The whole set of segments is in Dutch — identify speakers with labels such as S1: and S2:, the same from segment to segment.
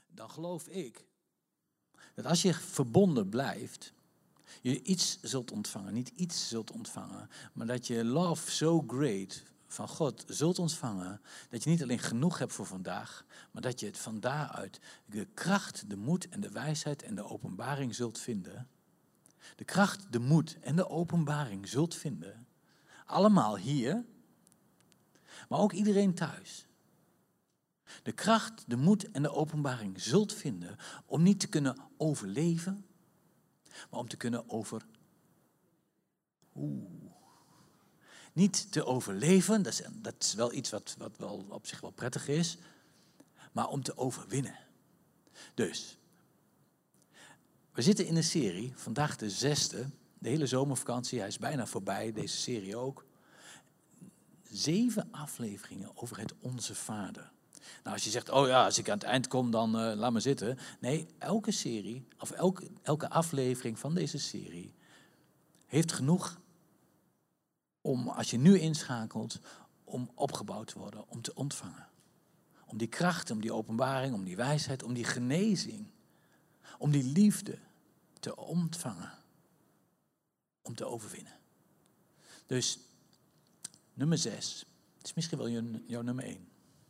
S1: dan geloof ik dat als je verbonden blijft, je iets zult ontvangen. Niet iets zult ontvangen, maar dat je love so great van God zult ontvangen, dat je niet alleen genoeg hebt voor vandaag, maar dat je het van daaruit de kracht, de moed en de wijsheid en de openbaring zult vinden. De kracht, de moed en de openbaring zult vinden. Allemaal hier, maar ook iedereen thuis. De kracht, de moed en de openbaring zult vinden om niet te kunnen overleven, maar om te kunnen Niet te overleven, dat is wel iets wat wel op zich wel prettig is, maar om te overwinnen. Dus, we zitten in een serie, vandaag de 6e, de hele zomervakantie, hij is bijna voorbij, deze serie ook. 7 afleveringen over het Onze Vader. Nou, als je zegt, oh ja, als ik aan het eind kom, dan laat me zitten. Nee, elke serie, of elke aflevering van deze serie heeft genoeg om, als je nu inschakelt, om opgebouwd te worden, om te ontvangen. Om die kracht, om die openbaring, om die wijsheid, om die genezing, om die liefde te ontvangen. Om te overwinnen. Dus, nummer 6, het is misschien wel jouw nummer 1.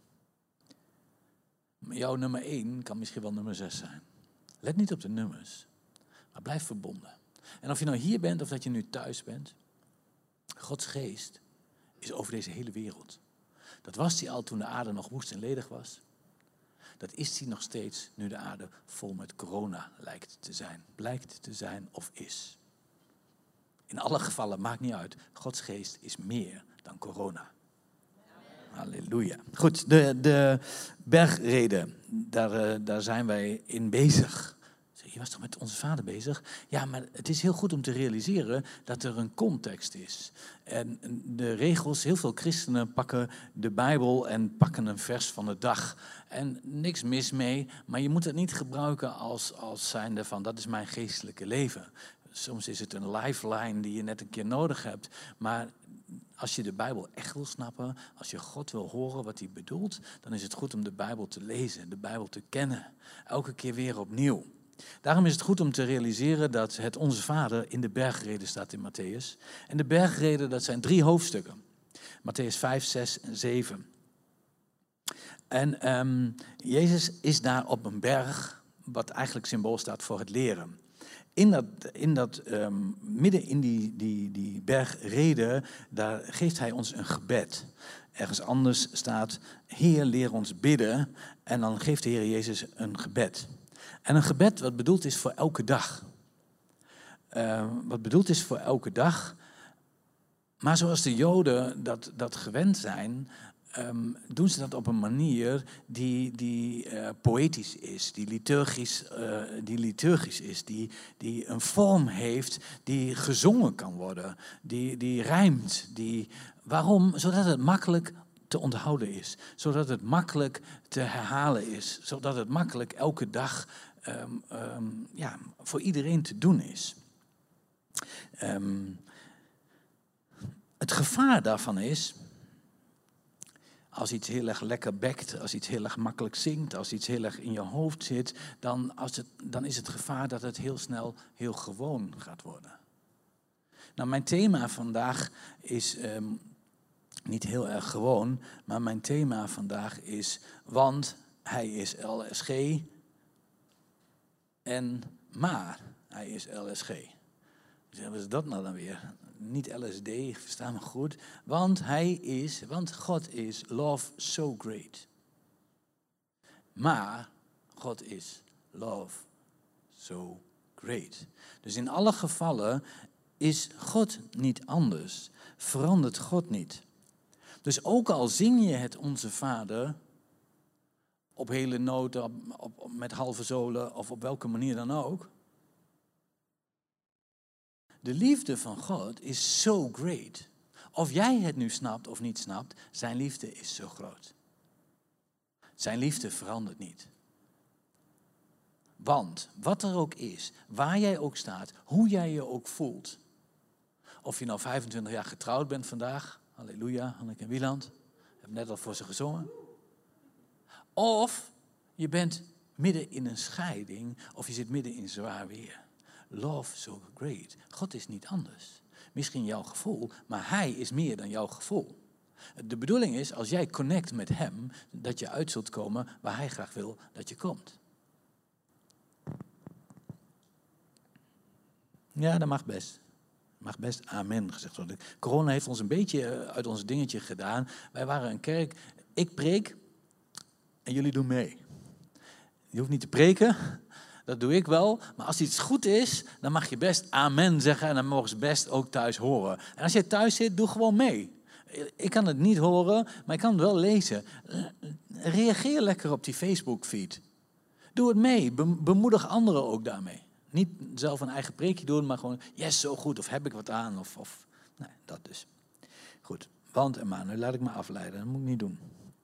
S1: Jouw nummer 1 kan misschien wel nummer 6 zijn. Let niet op de nummers, maar blijf verbonden. En of je nou hier bent of dat je nu thuis bent, Gods geest is over deze hele wereld. Dat was hij al toen de aarde nog woest en ledig was. Dat is hij nog steeds nu de aarde vol met corona blijkt te zijn of is. In alle gevallen, maakt niet uit, Gods geest is meer dan corona. Halleluja. Goed, de bergreden, daar zijn wij in bezig. Je was toch met Onze Vader bezig? Ja, maar het is heel goed om te realiseren dat er een context is. En de regels, heel veel christenen pakken de Bijbel en pakken een vers van de dag. En niks mis mee, maar je moet het niet gebruiken als zijnde van dat is mijn geestelijke leven. Soms is het een lifeline die je net een keer nodig hebt, maar als je de Bijbel echt wil snappen, als je God wil horen wat hij bedoelt, dan is het goed om de Bijbel te lezen, de Bijbel te kennen. Elke keer weer opnieuw. Daarom is het goed om te realiseren dat het Onze Vader in de bergreden staat in Matthäus. En de bergreden, dat zijn 3 hoofdstukken. Matthäus 5, 6 en 7. En Jezus is daar op een berg, wat eigenlijk symbool staat voor het leren. Midden in die bergreden, daar geeft hij ons een gebed. Ergens anders staat, Heer, leer ons bidden. En dan geeft de Heer Jezus een gebed. En een gebed wat bedoeld is voor elke dag. Maar zoals de Joden dat gewend zijn, doen ze dat op een manier die poëtisch is, die liturgisch is, die een vorm heeft die gezongen kan worden, die rijmt. Waarom? Zodat het makkelijk te onthouden is, zodat het makkelijk te herhalen is, zodat het makkelijk elke dag voor iedereen te doen is. Het gevaar daarvan is, als iets heel erg lekker bekt, als iets heel erg makkelijk zingt, als iets heel erg in je hoofd zit, dan is het gevaar dat het heel snel heel gewoon gaat worden. Nou, mijn thema vandaag is niet heel erg gewoon, maar mijn thema vandaag is, want hij is LSG maar hij is LSG. Dus wat is dat nou dan weer? Niet LSD, versta me goed. Want God is love so great. Maar God is love so great. Dus in alle gevallen is God niet anders. Verandert God niet. Dus ook al zing je het Onze Vader op hele noten, met halve zolen of op welke manier dan ook. De liefde van God is so great. Of jij het nu snapt of niet snapt, zijn liefde is zo groot. Zijn liefde verandert niet. Want wat er ook is, waar jij ook staat, hoe jij je ook voelt. Of je nou 25 jaar getrouwd bent vandaag, halleluja, Hanneke en Wieland, ik heb net al voor ze gezongen. Of je bent midden in een scheiding of je zit midden in zwaar weer. Love so great. God is niet anders. Misschien jouw gevoel, maar hij is meer dan jouw gevoel. De bedoeling is, als jij connect met hem, dat je uit zult komen waar hij graag wil dat je komt. Ja, dat mag best. Mag best amen gezegd worden. Corona heeft ons een beetje uit ons dingetje gedaan. Wij waren een kerk, ik preek en jullie doen mee. Je hoeft niet te preken, dat doe ik wel. Maar als iets goed is, dan mag je best amen zeggen en dan mogen ze best ook thuis horen. En als je thuis zit, doe gewoon mee. Ik kan het niet horen, maar ik kan het wel lezen. Reageer lekker op die Facebook-feed. Doe het mee, bemoedig anderen ook daarmee. Niet zelf een eigen preekje doen, maar gewoon, yes, zo goed, of heb ik wat aan, of nee, dat dus. Goed, want en maar, nu laat ik me afleiden, dat moet ik niet doen.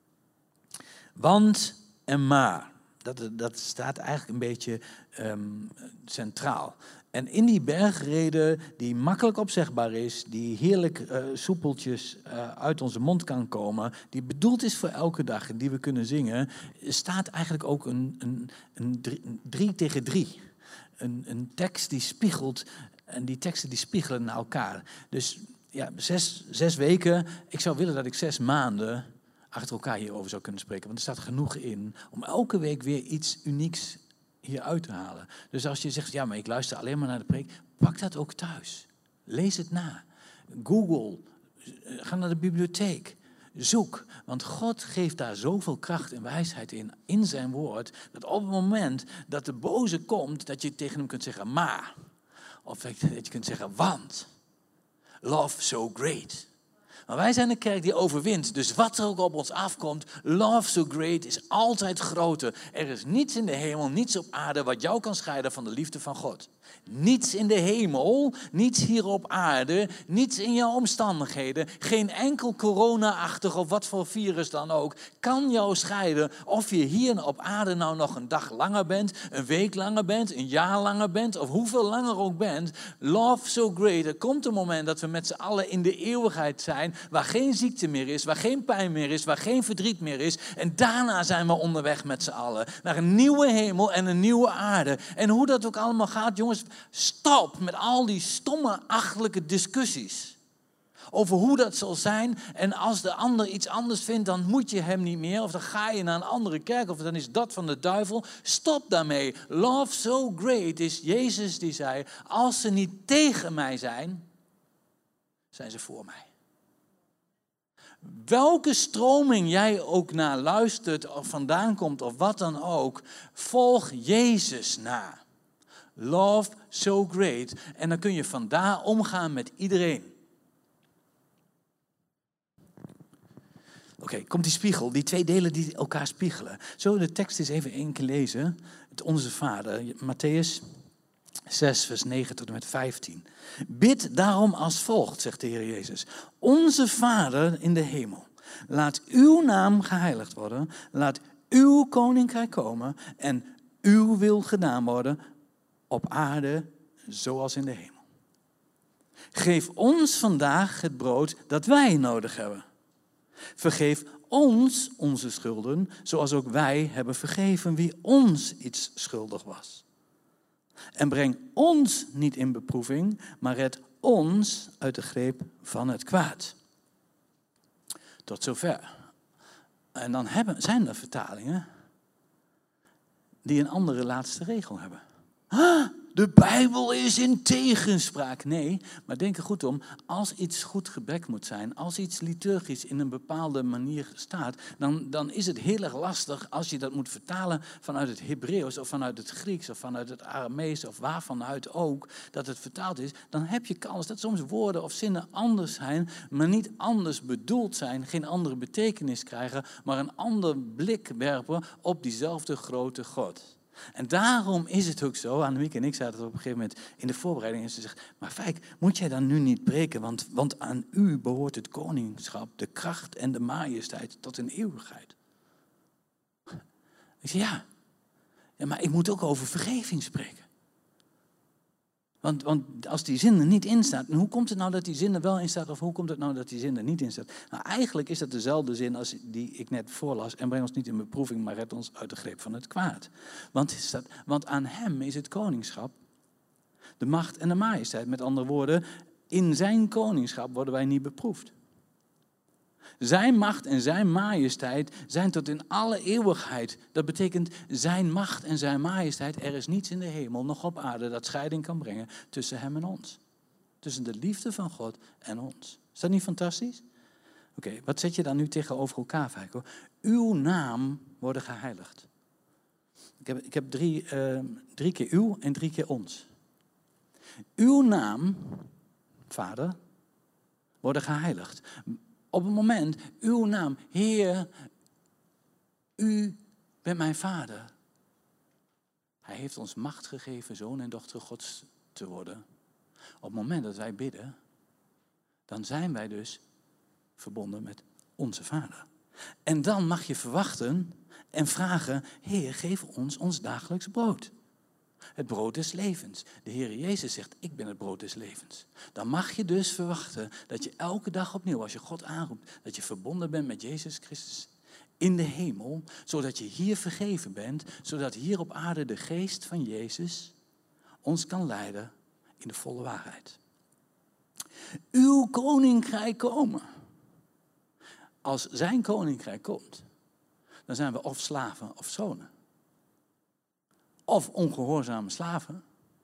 S1: Want en maar, dat staat eigenlijk een beetje centraal. En in die bergrede, die makkelijk opzegbaar is, die heerlijk soepeltjes uit onze mond kan komen, die bedoeld is voor elke dag en die we kunnen zingen, staat eigenlijk ook een 3 tegen 3. Een tekst die spiegelt, en die teksten die spiegelen naar elkaar. Dus ja, 6 weken, ik zou willen dat ik 6 maanden achter elkaar hierover zou kunnen spreken. Want er staat genoeg in om elke week weer iets unieks hieruit te halen. Dus als je zegt, ja, maar ik luister alleen maar naar de preek, pak dat ook thuis. Lees het na. Google, ga naar de bibliotheek. Zoek, want God geeft daar zoveel kracht en wijsheid in zijn woord, dat op het moment dat de boze komt, dat je tegen hem kunt zeggen, maar. Of dat je kunt zeggen, want. Love so great. Maar wij zijn een kerk die overwint, dus wat er ook op ons afkomt, love so great is altijd groter. Er is niets in de hemel, niets op aarde wat jou kan scheiden van de liefde van God. Niets in de hemel, niets hier op aarde, niets in jouw omstandigheden, geen enkel corona-achtig of wat voor virus dan ook, kan jou scheiden of je hier op aarde nou nog een dag langer bent, een week langer bent, een jaar langer bent of hoeveel langer ook bent. Love so great. Er komt een moment dat we met z'n allen in de eeuwigheid zijn, waar geen ziekte meer is, waar geen pijn meer is, waar geen verdriet meer is. En daarna zijn we onderweg met z'n allen naar een nieuwe hemel en een nieuwe aarde. En hoe dat ook allemaal gaat, jongens, stop met al die stomme, achterlijke discussies over hoe dat zal zijn. En als de ander iets anders vindt, dan moet je hem niet meer. Of dan ga je naar een andere kerk, of dan is dat van de duivel. Stop daarmee. Love so great is Jezus die zei, als ze niet tegen mij zijn, zijn ze voor mij. Welke stroming jij ook naar luistert of vandaan komt of wat dan ook, volg Jezus na. Love so great. En dan kun je vandaar omgaan met iedereen. Oké, komt die spiegel, die 2 delen die elkaar spiegelen. Zullen we de tekst eens even 1 keer lezen? Het Onze Vader, Matthäus 6, vers 9 tot en met 15. Bid daarom als volgt, zegt de Heer Jezus. Onze Vader in de hemel, laat uw naam geheiligd worden. Laat uw koninkrijk komen en uw wil gedaan worden op aarde zoals in de hemel. Geef ons vandaag het brood dat wij nodig hebben. Vergeef ons onze schulden, zoals ook wij hebben vergeven wie ons iets schuldig was. En breng ons niet in beproeving, maar red ons uit de greep van het kwaad. Tot zover. En dan zijn er vertalingen die een andere laatste regel hebben. De Bijbel is in tegenspraak. Nee, maar denk er goed om. Als iets goed gebek moet zijn, als iets liturgisch in een bepaalde manier staat, dan is het heel erg lastig als je dat moet vertalen vanuit het Hebreeuws of vanuit het Grieks of vanuit het Aramees of waarvanuit ook dat het vertaald is. Dan heb je kans dat soms woorden of zinnen anders zijn, maar niet anders bedoeld zijn, geen andere betekenis krijgen, maar een ander blik werpen op diezelfde grote God. En daarom is het ook zo, Annemiek en ik zaten op een gegeven moment in de voorbereiding en ze zegt, maar Fijk, moet jij dan nu niet preken, want aan u behoort het koningschap, de kracht en de majesteit tot in eeuwigheid. Ik zeg ja, maar ik moet ook over vergeving spreken. Want als die zin er niet in staat, en hoe komt het nou dat die zin er wel in staat, of hoe komt het nou dat die zin er niet in staat? Nou, eigenlijk is dat dezelfde zin als die ik net voorlas. En breng ons niet in beproeving, maar red ons uit de greep van het kwaad. Want aan hem is het koningschap, de macht en de majesteit. Met andere woorden, in zijn koningschap worden wij niet beproefd. Zijn macht en zijn majesteit zijn tot in alle eeuwigheid. Dat betekent zijn macht en zijn majesteit. Er is niets in de hemel, nog op aarde, dat scheiding kan brengen tussen hem en ons. Tussen de liefde van God en ons. Is dat niet fantastisch? Oké, wat zet je dan nu tegenover elkaar, Feiko? Uw naam worden geheiligd. Ik heb drie keer uw en 3 keer ons. Uw naam, Vader, worden geheiligd. Op het moment, uw naam, Heer, u bent mijn Vader. Hij heeft ons macht gegeven zoon en dochter Gods te worden. Op het moment dat wij bidden, dan zijn wij dus verbonden met onze Vader. En dan mag je verwachten en vragen, Heer, geef ons ons dagelijks brood. Het brood des levens. De Heer Jezus zegt, ik ben het brood des levens. Dan mag je dus verwachten dat je elke dag opnieuw, als je God aanroept, dat je verbonden bent met Jezus Christus in de hemel, zodat je hier vergeven bent, zodat hier op aarde de geest van Jezus ons kan leiden in de volle waarheid. Uw koninkrijk komen. Als zijn koninkrijk komt, dan zijn we of slaven of zonen. Of ongehoorzame slaven.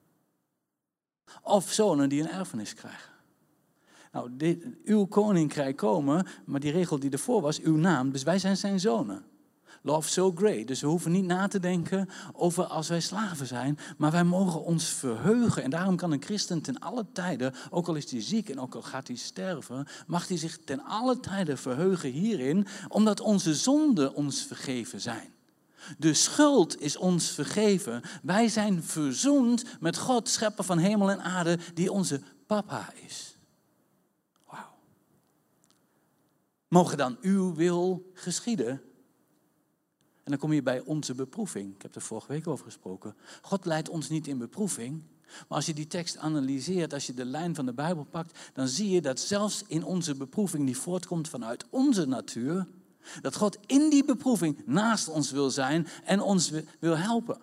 S1: Of zonen die een erfenis krijgen. Nou, uw koninkrijk komen, maar die regel die ervoor was, uw naam, dus wij zijn zijn zonen. Love so great. Dus we hoeven niet na te denken over als wij slaven zijn, maar wij mogen ons verheugen. En daarom kan een christen ten alle tijden, ook al is hij ziek en ook al gaat hij sterven, mag hij zich ten alle tijden verheugen hierin, omdat onze zonden ons vergeven zijn. De schuld is ons vergeven. Wij zijn verzoend met God, schepper van hemel en aarde, die onze papa is. Wauw. Mogen dan uw wil geschieden? En dan kom je bij onze beproeving. Ik heb er vorige week over gesproken. God leidt ons niet in beproeving. Maar als je die tekst analyseert, als je de lijn van de Bijbel pakt, dan zie je dat zelfs in onze beproeving die voortkomt vanuit onze natuur, dat God in die beproeving naast ons wil zijn en ons wil helpen.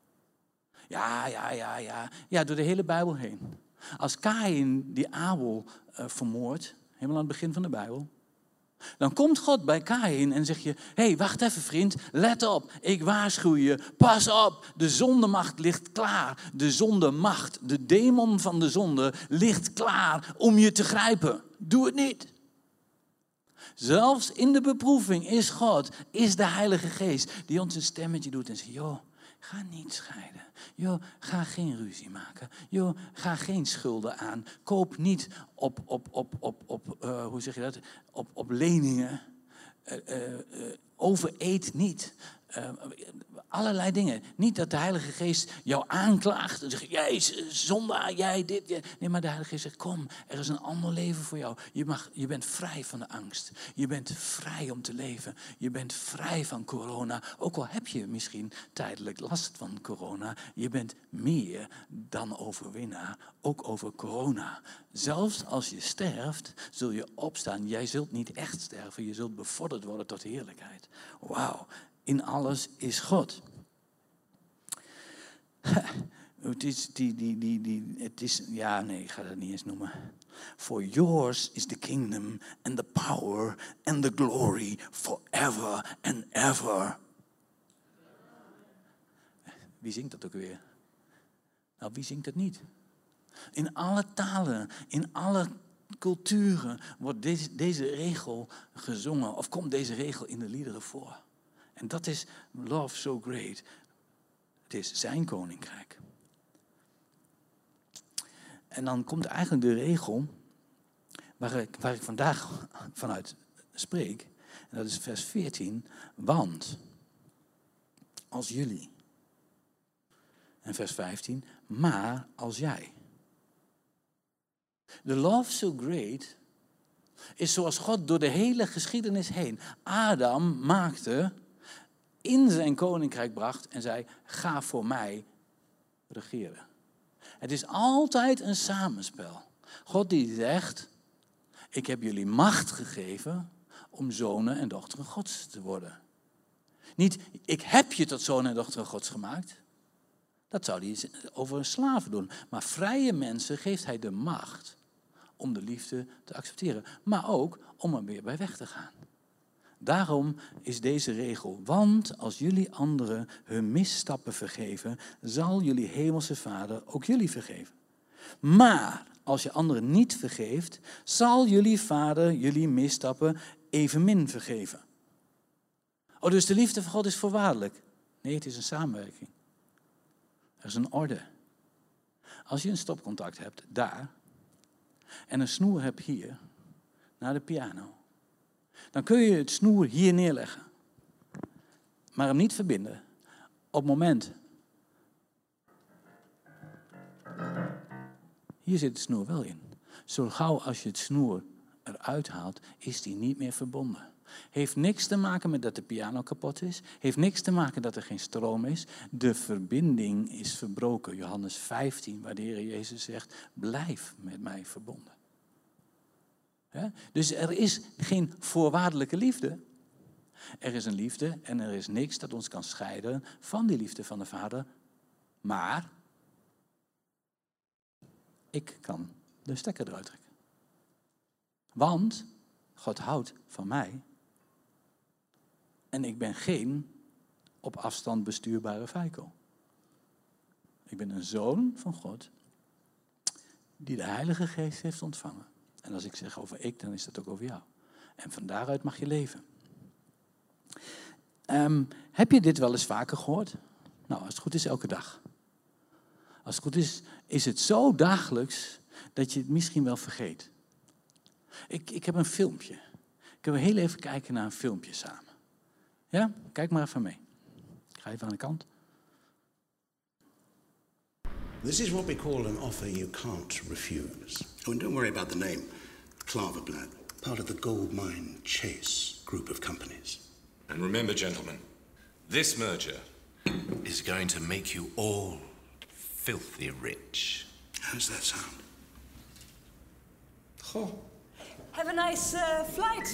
S1: Ja, door de hele Bijbel heen. Als Kaïn die Abel vermoordt, helemaal aan het begin van de Bijbel, dan komt God bij Kaïn en zegt je, hé, wacht even vriend, let op, ik waarschuw je, pas op, de zondemacht ligt klaar. De zondemacht, de demon van de zonde ligt klaar om je te grijpen. Doe het niet. Zelfs in de beproeving is God, is de Heilige Geest die ons een stemmetje doet en zegt, joh, ga niet scheiden. Joh, ga geen ruzie maken. Joh, ga geen schulden aan. Koop niet hoe zeg je dat? Op leningen. Overeet niet. Allerlei dingen. Niet dat de Heilige Geest jou aanklaagt en zegt, jij zondaar, jij dit. Nee, maar de Heilige Geest zegt, kom, er is een ander leven voor jou. Je bent vrij van de angst. Je bent vrij om te leven. Je bent vrij van corona. Ook al heb je misschien tijdelijk last van corona. Je bent meer dan overwinnaar, ook over corona. Zelfs als je sterft, zul je opstaan. Jij zult niet echt sterven, je zult bevorderd worden tot heerlijkheid. Wauw. In alles is God. Ik ga dat niet eens noemen. For yours is the kingdom and the power and the glory forever and ever. Wie zingt dat ook weer? Nou, wie zingt dat niet? In alle talen, in alle culturen wordt deze regel gezongen of komt deze regel in de liederen voor. En dat is love so great. Het is zijn koninkrijk. En dan komt eigenlijk de regel waar ik vandaag vanuit spreek. En dat is vers 14. Want als jullie. En vers 15. Maar als jij. De love so great is zoals God door de hele geschiedenis heen Adam maakte, in zijn koninkrijk bracht en zei, ga voor mij regeren. Het is altijd een samenspel. God die zegt, ik heb jullie macht gegeven om zonen en dochteren Gods te worden. Niet, ik heb je tot zonen en dochteren Gods gemaakt. Dat zou hij over een slaven doen. Maar vrije mensen geeft hij de macht om de liefde te accepteren. Maar ook om er weer bij weg te gaan. Daarom is deze regel. Want als jullie anderen hun misstappen vergeven, zal jullie hemelse Vader ook jullie vergeven. Maar als je anderen niet vergeeft, zal jullie Vader jullie misstappen evenmin vergeven. Oh, dus de liefde van God is voorwaardelijk. Nee, het is een samenwerking. Er is een orde. Als je een stopcontact hebt, daar, en een snoer hebt hier, naar de piano, dan kun je het snoer hier neerleggen. Maar hem niet verbinden. Op het moment. Hier zit de snoer wel in. Zo gauw als je het snoer eruit haalt, is die niet meer verbonden. Heeft niks te maken met dat de piano kapot is. Heeft niks te maken dat er geen stroom is. De verbinding is verbroken. Johannes 15, waar de Heer Jezus zegt, blijf met mij verbonden. Dus er is geen voorwaardelijke liefde. Er is een liefde en er is niks dat ons kan scheiden van die liefde van de Vader. Maar ik kan de stekker eruit trekken. Want God houdt van mij. En ik ben geen op afstand bestuurbare feiko. Ik ben een zoon van God die de Heilige Geest heeft ontvangen. En als ik zeg over ik, dan is dat ook over jou. En van daaruit mag je leven. Heb je dit wel eens vaker gehoord? Nou, als het goed is, elke dag. Als het goed is, is het zo dagelijks dat je het misschien wel vergeet. Ik heb een filmpje. Kunnen we heel even kijken naar een filmpje samen? Ja, kijk maar even mee. Ik ga even aan de kant.
S2: This is what we call an offer you can't refuse. Oh, and don't worry about the name. Klaverblad, part of the gold mine Chase group of companies.
S3: And remember, gentlemen, this merger
S2: Is going to make you all
S3: filthy rich.
S2: How's that sound?
S3: Goh.
S4: Have a nice flight.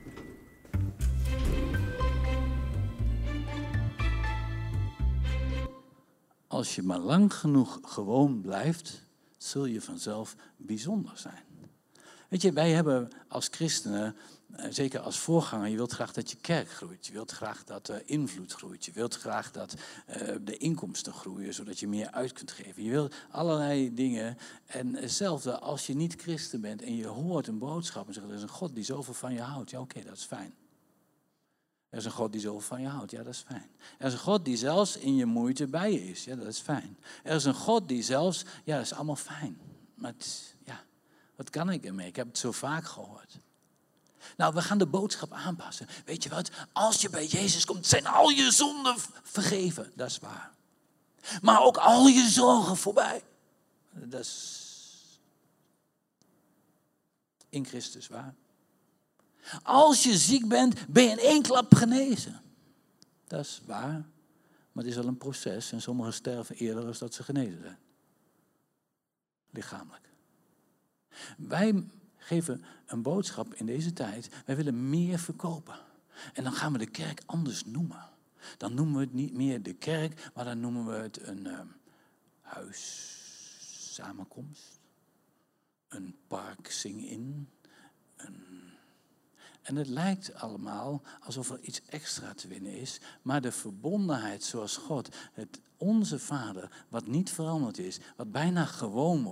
S1: Als je maar lang genoeg gewoon blijft, zul je vanzelf bijzonder zijn. Weet je, wij hebben als christenen, zeker als voorganger, je wilt graag dat je kerk groeit. Je wilt graag dat de invloed groeit. Je wilt graag dat de inkomsten groeien, zodat je meer uit kunt geven. Je wilt allerlei dingen. En hetzelfde als je niet christen bent en je hoort een boodschap en zegt, er is een God die zoveel van je houdt. Ja, oké, dat is fijn. Er is een God die zoveel van je houdt. Ja, dat is fijn. Er is een God die zelfs in je moeite bij je is. Ja, dat is fijn. Er is een God die zelfs, ja, dat is allemaal fijn. Maar het, ja, wat kan ik ermee? Ik heb het zo vaak gehoord. Nou, we gaan de boodschap aanpassen. Weet je wat? Als je bij Jezus komt, zijn al je zonden vergeven. Dat is waar. Maar ook al je zorgen voorbij. Dat is in Christus waar. Als je ziek bent, ben je in één klap genezen. Dat is waar. Maar het is wel een proces. En sommigen sterven eerder dan dat ze genezen zijn. Lichamelijk. Wij geven een boodschap in deze tijd. Wij willen meer verkopen. En dan gaan we de kerk anders noemen. Dan noemen we het niet meer de kerk, maar dan noemen we het een huissamenkomst. Een park sing-in. En het lijkt allemaal alsof er iets extra te winnen is. Maar de verbondenheid zoals God, onze Vader, wat niet veranderd is, wat bijna gewoon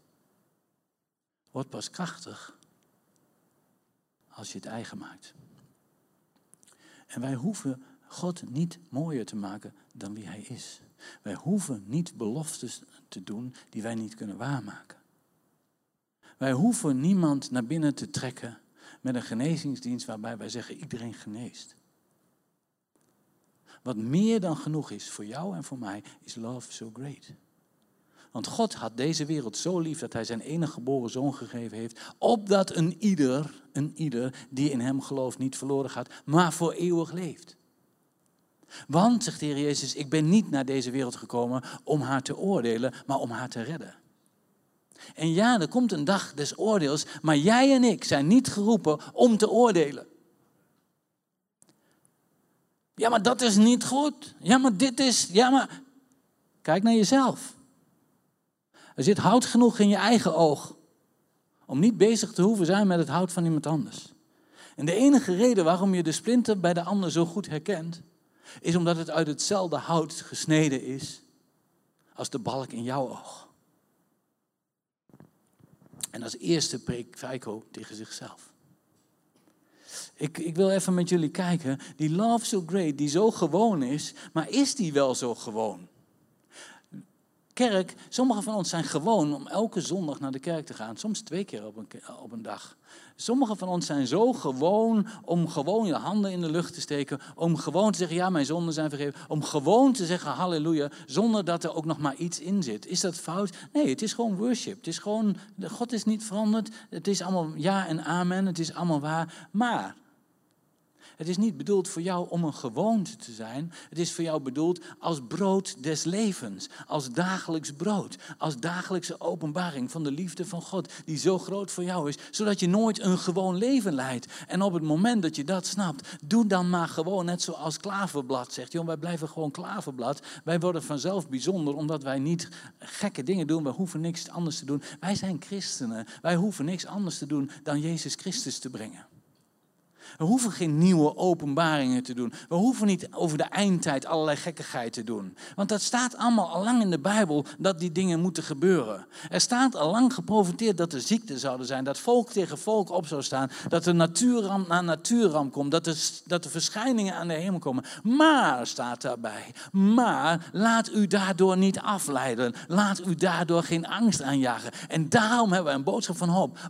S1: wordt pas krachtig als je het eigen maakt. En wij hoeven God niet mooier te maken dan wie Hij is. Wij hoeven niet beloftes te doen die wij niet kunnen waarmaken. Wij hoeven niemand naar binnen te trekken met een genezingsdienst waarbij wij zeggen iedereen geneest. Wat meer dan genoeg is voor jou en voor mij is love so great. Want God had deze wereld zo lief dat Hij zijn enige geboren zoon gegeven heeft, opdat een ieder die in Hem gelooft niet verloren gaat, maar voor eeuwig leeft. Want, zegt de Heer Jezus, ik ben niet naar deze wereld gekomen om haar te oordelen, maar om haar te redden. En ja, er komt een dag des oordeels, maar jij en ik zijn niet geroepen om te oordelen. Ja, maar dat is niet goed. Ja, maar dit is... Ja, maar... Kijk naar jezelf. Er zit hout genoeg in je eigen oog om niet bezig te hoeven zijn met het hout van iemand anders. En de enige reden waarom je de splinter bij de ander zo goed herkent, is omdat het uit hetzelfde hout gesneden is als de balk in jouw oog. En als eerste preekt Feiko tegen zichzelf. Ik wil even met jullie kijken, die love so great, die zo gewoon is, maar is die wel zo gewoon? Kerk, sommigen van ons zijn gewoon om elke zondag naar de kerk te gaan. Soms 2 keer op een dag. Sommigen van ons zijn zo gewoon om gewoon je handen in de lucht te steken. Om gewoon te zeggen, ja, mijn zonden zijn vergeven. Om gewoon te zeggen, halleluja, zonder dat er ook nog maar iets in zit. Is dat fout? Nee, het is gewoon worship. Het is gewoon, God is niet veranderd. Het is allemaal ja en amen. Het is allemaal waar. Maar het is niet bedoeld voor jou om een gewoonte te zijn. Het is voor jou bedoeld als brood des levens. Als dagelijks brood. Als dagelijkse openbaring van de liefde van God. Die zo groot voor jou is. Zodat je nooit een gewoon leven leidt. En op het moment dat je dat snapt. Doe dan maar gewoon net zoals Klaverblad zegt. Joh, wij blijven gewoon Klaverblad. Wij worden vanzelf bijzonder omdat wij niet gekke dingen doen. Wij hoeven niks anders te doen. Wij zijn christenen. Wij hoeven niks anders te doen dan Jezus Christus te brengen. We hoeven geen nieuwe openbaringen te doen. We hoeven niet over de eindtijd allerlei gekkigheid te doen. Want dat staat allemaal al lang in de Bijbel dat die dingen moeten gebeuren. Er staat al lang geprofeteerd dat er ziekten zouden zijn. Dat volk tegen volk op zou staan. Dat er natuurramp na natuurramp komt. Dat er verschijningen aan de hemel komen. Maar, staat daarbij, maar laat u daardoor niet afleiden. Laat u daardoor geen angst aanjagen. En daarom hebben we een boodschap van hoop.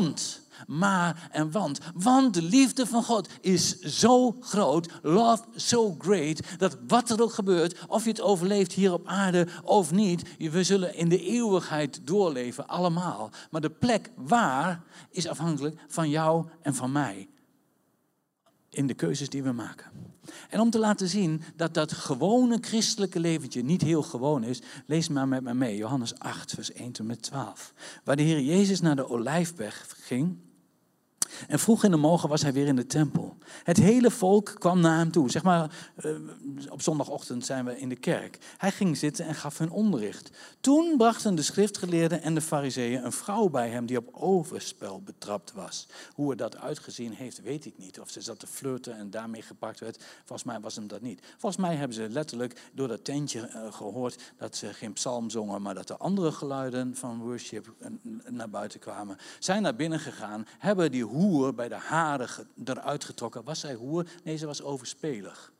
S1: Want de liefde van God is zo groot, love so great, dat wat er ook gebeurt, of je het overleeft hier op aarde of niet, we zullen in de eeuwigheid doorleven, allemaal. Maar de plek waar is afhankelijk van jou en van mij, in de keuzes die we maken. En om te laten zien dat dat gewone christelijke leventje niet heel gewoon is, lees maar met me mee, Johannes 8, vers 1 tot met 12. Waar de Heer Jezus naar de Olijfberg ging. En vroeg in de morgen was hij weer in de tempel. Het hele volk kwam naar hem toe. Zeg maar, op zondagochtend zijn we in de kerk. Hij ging zitten en gaf hun onderricht. Toen brachten de schriftgeleerden en de farizeeën een vrouw bij hem die op overspel betrapt was. Hoe er dat uitgezien heeft, weet ik niet. Of ze zat te flirten en daarmee gepakt werd. Volgens mij was hem dat niet. Volgens mij hebben ze letterlijk door dat tentje gehoord dat ze geen psalm zongen, maar dat er andere geluiden van worship naar buiten kwamen. Zijn naar binnen gegaan, hebben die hoer bij de haren eruit getrokken. Was zij hoer? Nee, ze was overspelig.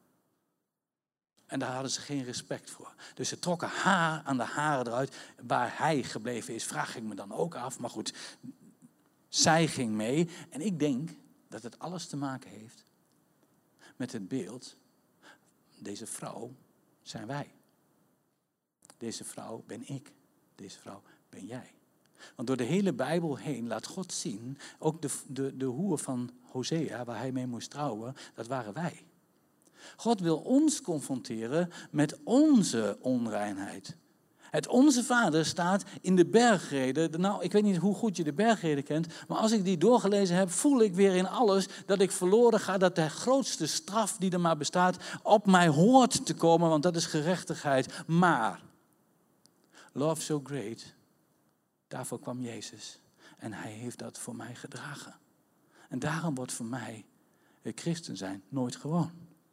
S1: En daar hadden ze geen respect voor. Dus ze trokken haar aan de haren eruit. Waar hij gebleven is, vraag ik me dan ook af. Maar goed, zij ging mee. En ik denk dat het alles te maken heeft met het beeld. Deze vrouw zijn wij. Deze vrouw ben ik. Deze vrouw ben jij. Want door de hele Bijbel heen laat God zien, ook de hoer van Hosea, waar hij mee moest trouwen, dat waren wij. God wil ons confronteren met onze onreinheid. Het Onze Vader staat in de bergreden. Nou, ik weet niet hoe goed je de bergreden kent, maar als ik die doorgelezen heb, voel ik weer in alles dat ik verloren ga, dat de grootste straf die er maar bestaat op mij hoort te komen, want dat is gerechtigheid. Maar, love so great, daarvoor kwam Jezus en hij heeft dat voor mij gedragen. En daarom wordt voor mij het christen zijn nooit gewoon.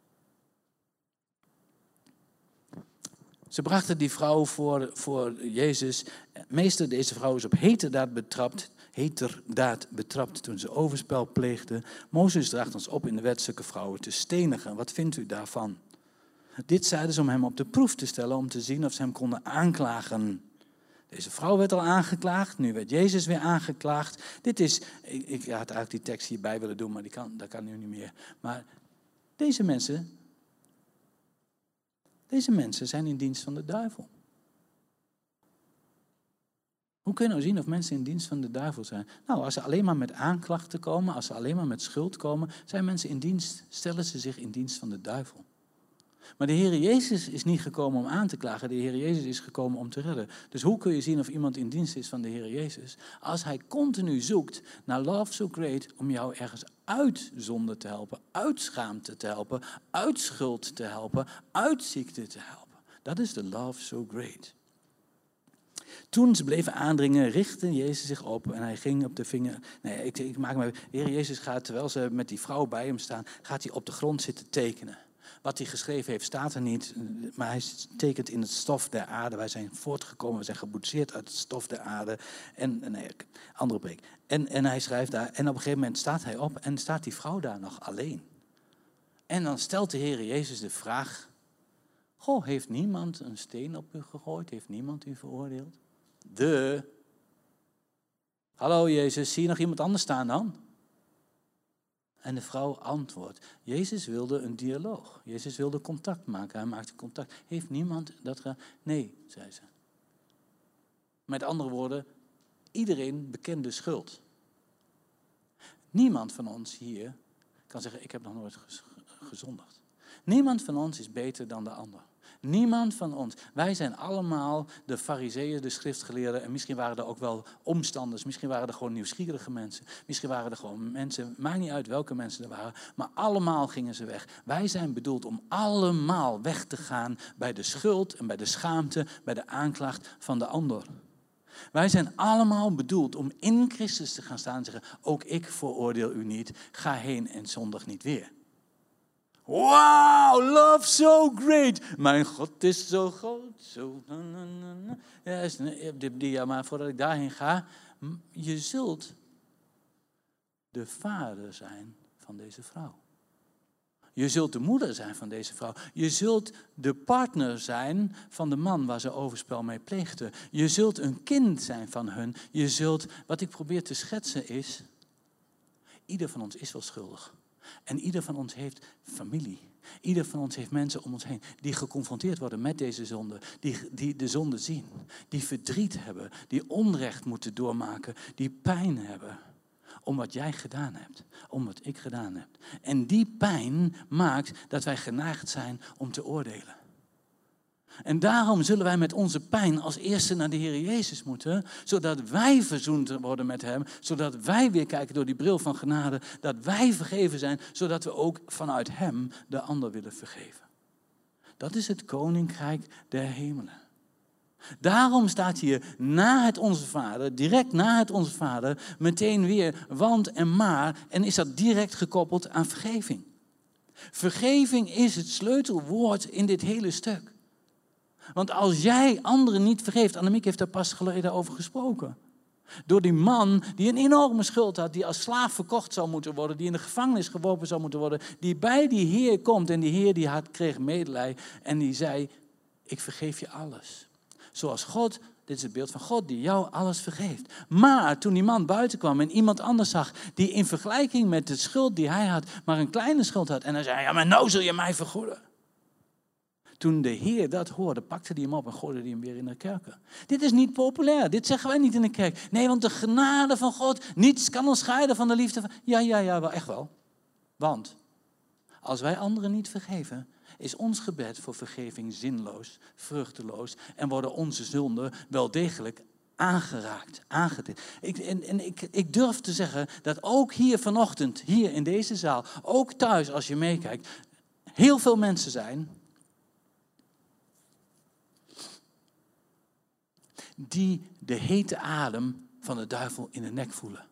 S1: Ze brachten die vrouw voor Jezus. Meester, deze vrouw is op heterdaad betrapt toen ze overspel pleegde. Mozes draagt ons op in de wet zulke vrouwen te stenigen. Wat vindt u daarvan? Dit zeiden ze om hem op de proef te stellen, om te zien of ze hem konden aanklagen. Deze vrouw werd al aangeklaagd, nu werd Jezus weer aangeklaagd. Ik had eigenlijk die tekst hierbij willen doen, maar dat kan nu niet meer. Maar deze mensen zijn in dienst van de duivel. Hoe kun je nou zien of mensen in dienst van de duivel zijn? Nou, als ze alleen maar met aanklachten komen, als ze alleen maar met schuld komen, zijn mensen in dienst, stellen ze zich in dienst van de duivel. Maar de Heer Jezus is niet gekomen om aan te klagen. De Heer Jezus is gekomen om te redden. Dus hoe kun je zien of iemand in dienst is van de Heer Jezus? Als hij continu zoekt naar love so great om jou ergens uit zonde te helpen, uit schaamte te helpen, uit schuld te helpen, uit ziekte te helpen. Dat is de love so great. Toen ze bleven aandringen, richtte Jezus zich op en hij ging op de vinger. Nee, ik maak me. De Heer Jezus gaat, terwijl ze met die vrouw bij hem staan, gaat hij op de grond zitten tekenen. Wat hij geschreven heeft, staat er niet, maar hij tekent in het stof der aarde. Wij zijn voortgekomen, we zijn geboetseerd uit het stof der aarde. Andere preek. En hij schrijft daar, en op een gegeven moment staat hij op en staat die vrouw daar nog alleen. En dan stelt de Heer Jezus de vraag, goh, heeft niemand een steen op u gegooid? Heeft niemand u veroordeeld? Hallo Jezus, zie je nog iemand anders staan dan? En de vrouw antwoordt. Jezus wilde een dialoog. Jezus wilde contact maken. Hij maakte contact. Heeft niemand dat gedaan? Nee, zei ze. Met andere woorden, iedereen bekende schuld. Niemand van ons hier kan zeggen, ik heb nog nooit gezondigd. Niemand van ons is beter dan de ander. Niemand van ons. Wij zijn allemaal de farizeeën, de schriftgeleerden. En misschien waren er ook wel omstanders. Misschien waren er gewoon nieuwsgierige mensen. Misschien waren er gewoon mensen. Maakt niet uit welke mensen er waren. Maar allemaal gingen ze weg. Wij zijn bedoeld om allemaal weg te gaan bij de schuld en bij de schaamte, bij de aanklacht van de ander. Wij zijn allemaal bedoeld om in Christus te gaan staan en zeggen, ook ik veroordeel u niet. Ga heen en zondig niet weer. Wow, love so great. Mijn God is zo groot. Zo. Ja, maar voordat ik daarheen ga, je zult de vader zijn van deze vrouw. Je zult de moeder zijn van deze vrouw. Je zult de partner zijn van de man waar ze overspel mee pleegde. Je zult een kind zijn van hun. Je zult, wat ik probeer te schetsen is, ieder van ons is wel schuldig. En ieder van ons heeft familie. Ieder van ons heeft mensen om ons heen die geconfronteerd worden met deze zonde. Die de zonde zien. Die verdriet hebben. Die onrecht moeten doormaken. Die pijn hebben. Om wat jij gedaan hebt. Om wat ik gedaan heb. En die pijn maakt dat wij geneigd zijn om te oordelen. En daarom zullen wij met onze pijn als eerste naar de Heer Jezus moeten, zodat wij verzoend worden met Hem, zodat wij weer kijken door die bril van genade, dat wij vergeven zijn, zodat we ook vanuit Hem de ander willen vergeven. Dat is het Koninkrijk der Hemelen. Daarom staat hier na het Onze Vader, direct na het Onze Vader, meteen weer want en maar, en is dat direct gekoppeld aan vergeving. Vergeving is het sleutelwoord in dit hele stuk. Want als jij anderen niet vergeeft, Annemiek heeft daar pas geleden over gesproken. Door die man die een enorme schuld had, die als slaaf verkocht zou moeten worden, die in de gevangenis geworpen zou moeten worden, die bij die Heer komt en die Heer die kreeg medelijden en die zei, ik vergeef je alles. Zoals God, dit is het beeld van God die jou alles vergeeft. Maar toen die man buiten kwam en iemand anders zag, die in vergelijking met de schuld die hij had, maar een kleine schuld had, en hij zei, ja maar nou zul je mij vergoeden. Toen de Heer dat hoorde, pakte hij hem op en gooide hij hem weer in de kerker. Dit is niet populair, dit zeggen wij niet in de kerk. Nee, want de genade van God, niets kan ons scheiden van de liefde van... Ja, wel, echt wel. Want als wij anderen niet vergeven, is ons gebed voor vergeving zinloos, vruchteloos en worden onze zonden wel degelijk aangeraakt, aangetikt. Ik durf te zeggen dat ook hier vanochtend, hier in deze zaal, ook thuis als je meekijkt, heel veel mensen zijn die de hete adem van de duivel in de nek voelen.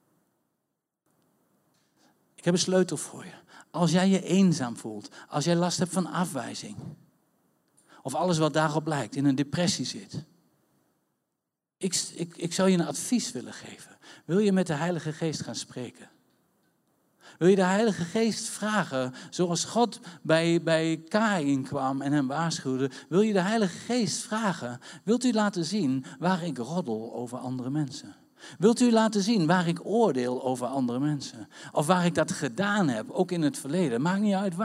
S1: Ik heb een sleutel voor je. Als jij je eenzaam voelt, als jij last hebt van afwijzing, of alles wat daarop lijkt, in een depressie zit. Ik zou je een advies willen geven. Wil je met de Heilige Geest gaan spreken? Wil je de Heilige Geest vragen, zoals God bij Kaïn kwam en hem waarschuwde, wil je de Heilige Geest vragen, wilt u laten zien waar ik roddel over andere mensen? Wilt u laten zien waar ik oordeel over andere mensen? Of waar ik dat gedaan heb, ook in het verleden, maakt niet uit waar.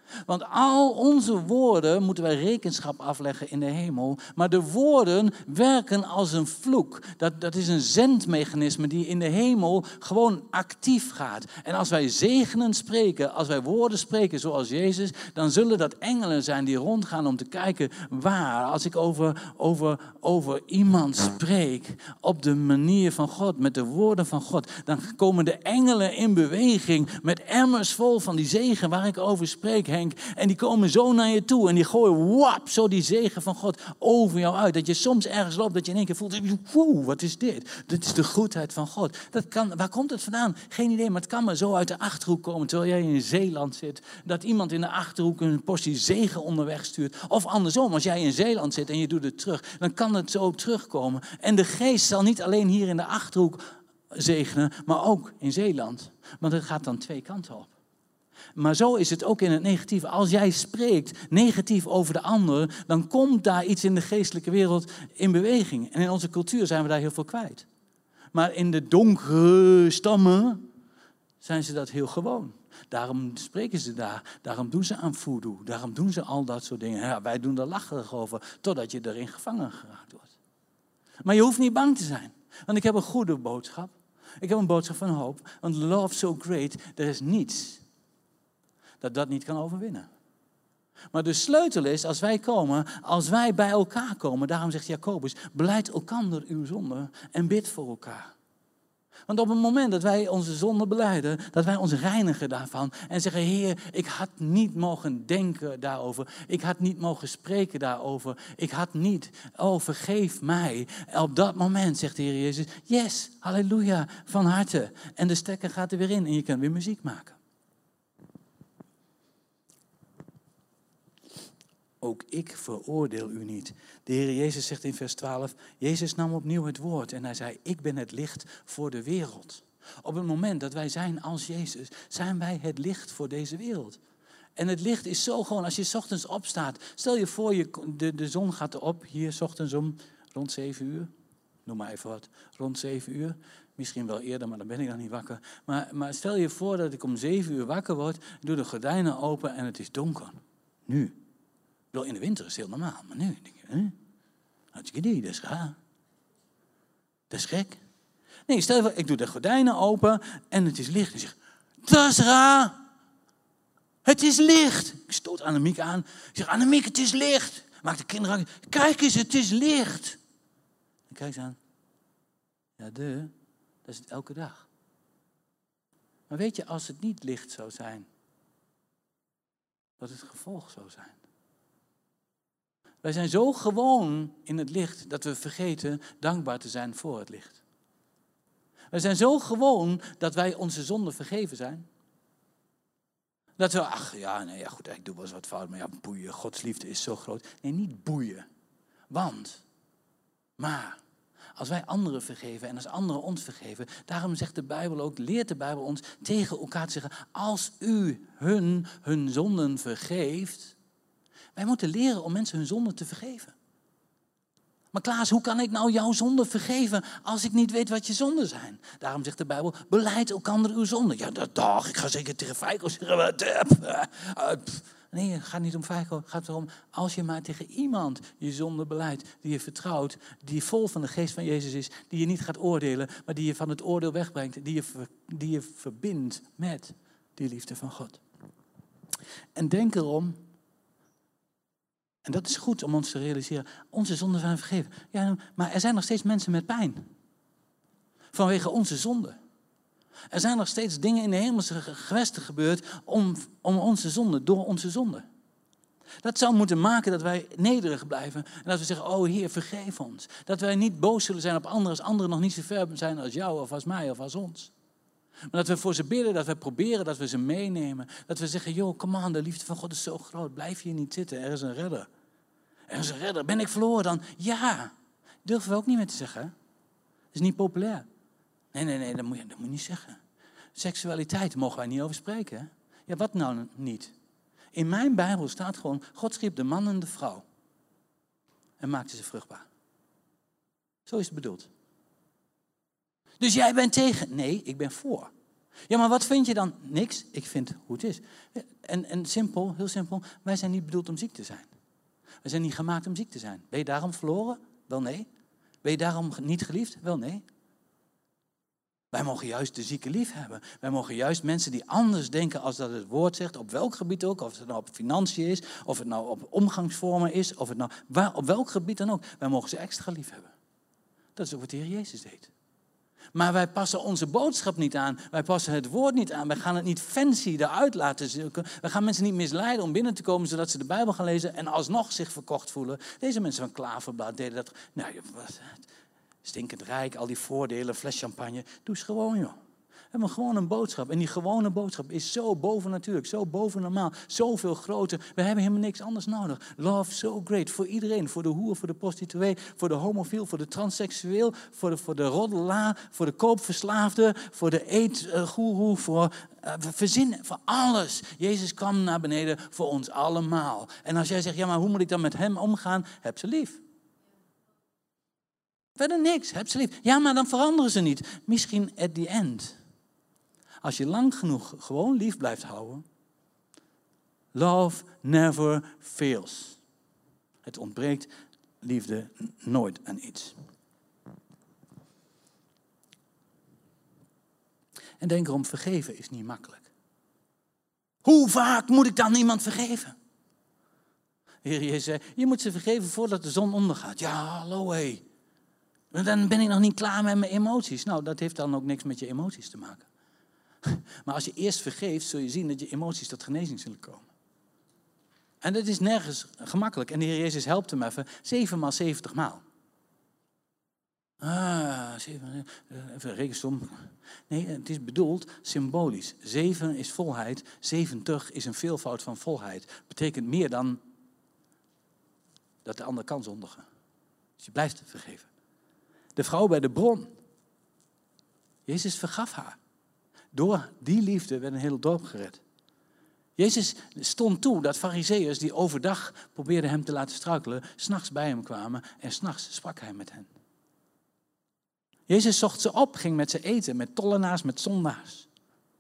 S1: Want al onze woorden moeten wij rekenschap afleggen in de hemel. Maar de woorden werken als een vloek. Dat is een zendmechanisme die in de hemel gewoon actief gaat. En als wij zegenen spreken, als wij woorden spreken zoals Jezus, dan zullen dat engelen zijn die rondgaan om te kijken waar. Als ik over iemand spreek op de manier van God, met de woorden van God, dan komen de engelen in beweging met emmers vol van die zegen waar ik over spreek, Henk. En die komen zo naar je toe en die gooien wap, zo die zegen van God over jou uit. Dat je soms ergens loopt, dat je in één keer voelt, woe, wat is dit? Dit is de goedheid van God. Waar komt het vandaan? Geen idee, maar het kan maar zo uit de Achterhoek komen, terwijl jij in Zeeland zit. Dat iemand in de Achterhoek een portie zegen onderweg stuurt. Of andersom, als jij in Zeeland zit en je doet het terug, dan kan het zo terugkomen. En de geest zal niet alleen hier in de Achterhoek zegenen, maar ook in Zeeland. Want het gaat dan twee kanten op. Maar zo is het ook in het negatieve. Als jij spreekt negatief over de ander, dan komt daar iets in de geestelijke wereld in beweging. En in onze cultuur zijn we daar heel veel kwijt. Maar in de donkere stammen zijn ze dat heel gewoon. Daarom spreken ze daar. Daarom doen ze aan voodoo. Daarom doen ze al dat soort dingen. Ja, wij doen er lacherig over, totdat je erin gevangen geraakt wordt. Maar je hoeft niet bang te zijn. Want ik heb een goede boodschap. Ik heb een boodschap van hoop. Want love so great, er is niets dat niet kan overwinnen. Maar de sleutel is, als wij komen, als wij bij elkaar komen, daarom zegt Jacobus, belijd elkander uw zonde en bid voor elkaar. Want op het moment dat wij onze zonde belijden, dat wij ons reinigen daarvan en zeggen, Heer, ik had niet mogen denken daarover, ik had niet mogen spreken daarover, ik had niet, vergeef mij. En op dat moment zegt de Heer Jezus, yes, halleluja, van harte. En de stekker gaat er weer in en je kunt weer muziek maken. Ook ik veroordeel u niet. De Heer Jezus zegt in vers 12, Jezus nam opnieuw het woord en hij zei, ik ben het licht voor de wereld. Op het moment dat wij zijn als Jezus, zijn wij het licht voor deze wereld. En het licht is zo gewoon, als je 's ochtends opstaat, stel je voor, de zon gaat erop, hier 's ochtends om rond 7 uur. Noem maar even wat, rond 7 uur. Misschien wel eerder, maar dan ben ik dan niet wakker. Maar stel je voor dat ik om 7 uur wakker word, doe de gordijnen open en het is donker. Nu. In de winter is het heel normaal, maar nu denk je, hartstikke die, dat is raar. Dat is gek. Nee, stel je voor, ik doe de gordijnen open en het is licht. En ik zeg, dat is raar. Het is licht. Ik stoot Annemiek aan. Ik zeg, Annemiek, het is licht. Maak de kinderen aan. Kijk eens, het is licht. En kijk ze aan. Ja, dat is het elke dag. Maar weet je, als het niet licht zou zijn, wat het gevolg zou zijn. Wij zijn zo gewoon in het licht dat we vergeten dankbaar te zijn voor het licht. Wij zijn zo gewoon dat wij onze zonden vergeven zijn. Dat we, goed, ik doe wel eens wat fout, maar ja, boeien, Gods liefde is zo groot. Nee, niet boeien. Maar, als wij anderen vergeven en als anderen ons vergeven, daarom zegt de Bijbel ook, leert de Bijbel ons tegen elkaar te zeggen, als u hun zonden vergeeft. Wij moeten leren om mensen hun zonden te vergeven. Maar Klaas, hoe kan ik nou jouw zonden vergeven als ik niet weet wat je zonden zijn? Daarom zegt de Bijbel, belijd elkander uw zonden. Ja, ik ga zeker tegen Feiko zeggen. Nee, het gaat niet om Feiko. Het gaat erom, als je maar tegen iemand je zonde beleidt, die je vertrouwt, die vol van de geest van Jezus is, die je niet gaat oordelen, maar die je van het oordeel wegbrengt, die je verbindt met die liefde van God. En denk erom, en dat is goed om ons te realiseren, onze zonden zijn vergeven. Ja, maar er zijn nog steeds mensen met pijn. Vanwege onze zonden. Er zijn nog steeds dingen in de hemelse gewesten gebeurd om onze zonden, door onze zonden. Dat zou moeten maken dat wij nederig blijven. En dat we zeggen, oh Heer, vergeef ons. Dat wij niet boos zullen zijn op anderen als anderen nog niet zo ver zijn als jou of als mij of als ons. Maar dat we voor ze bidden, dat we proberen, dat we ze meenemen. Dat we zeggen, joh, come on, de liefde van God is zo groot. Blijf hier niet zitten, er is een redder. Er is een redder. Ben ik verloren dan? Ja. Durven we ook niet meer te zeggen. Dat is niet populair. Nee, dat moet je niet zeggen. Seksualiteit mogen wij niet over spreken. Hè? Ja, wat nou niet? In mijn Bijbel staat gewoon, God schiep de man en de vrouw. En maakte ze vruchtbaar. Zo is het bedoeld. Dus jij bent tegen? Nee, ik ben voor. Ja, maar wat vind je dan? Niks. Ik vind hoe het is. En simpel, heel simpel. Wij zijn niet bedoeld om ziek te zijn. Wij zijn niet gemaakt om ziek te zijn. Ben je daarom verloren? Wel nee. Ben je daarom niet geliefd? Wel nee. Wij mogen juist de zieke lief hebben. Wij mogen juist mensen die anders denken als dat het woord zegt, op welk gebied ook, of het nou op financiën is, of het nou op omgangsvormen is, of het nou op welk gebied dan ook. Wij mogen ze extra lief hebben. Dat is ook wat de Heer Jezus deed. Maar wij passen onze boodschap niet aan. Wij passen het woord niet aan. Wij gaan het niet fancy eruit laten zoeken. Wij gaan mensen niet misleiden om binnen te komen zodat ze de Bijbel gaan lezen en alsnog zich verkocht voelen. Deze mensen van Klaverblad deden dat. Nou, stinkend rijk, al die voordelen, fles champagne. Doe eens gewoon, joh. We hebben gewoon een boodschap. En die gewone boodschap is zo bovennatuurlijk, zo bovennormaal, zoveel groter. We hebben helemaal niks anders nodig. Love so great. Voor iedereen. Voor de hoer, voor de prostituee, voor de homofiel, voor de transseksueel, voor de roddelaar, voor de koopverslaafde, voor de eetgoeroe, voor alles. Jezus kwam naar beneden voor ons allemaal. En als jij zegt, ja, maar hoe moet ik dan met hem omgaan? Heb ze lief. Verder niks, heb ze lief. Ja, maar dan veranderen ze niet. Misschien at the end. Als je lang genoeg gewoon lief blijft houden. Love never fails. Het ontbreekt liefde nooit aan iets. En denk erom, vergeven is niet makkelijk. Hoe vaak moet ik dan iemand vergeven? De Heer Jezus zei, je moet ze vergeven voordat de zon ondergaat. Ja, hallo hé. Dan ben ik nog niet klaar met mijn emoties. Nou, dat heeft dan ook niks met je emoties te maken. Maar als je eerst vergeeft, zul je zien dat je emoties tot genezing zullen komen. En dat is nergens gemakkelijk. En de Heer Jezus helpt hem even. 7 maal 70 maal. 7, rekensom. Nee, het is bedoeld symbolisch. 7 is volheid. 70 is een veelvoud van volheid. Betekent meer dan dat de ander kan zondigen. Dus je blijft vergeven. De vrouw bij de bron. Jezus vergaf haar. Door die liefde werd een heel dorp gered. Jezus stond toe dat farizeeërs die overdag probeerden hem te laten struikelen, 's nachts bij hem kwamen en 's nachts sprak hij met hen. Jezus zocht ze op, ging met ze eten, met tollenaars, met zondaars.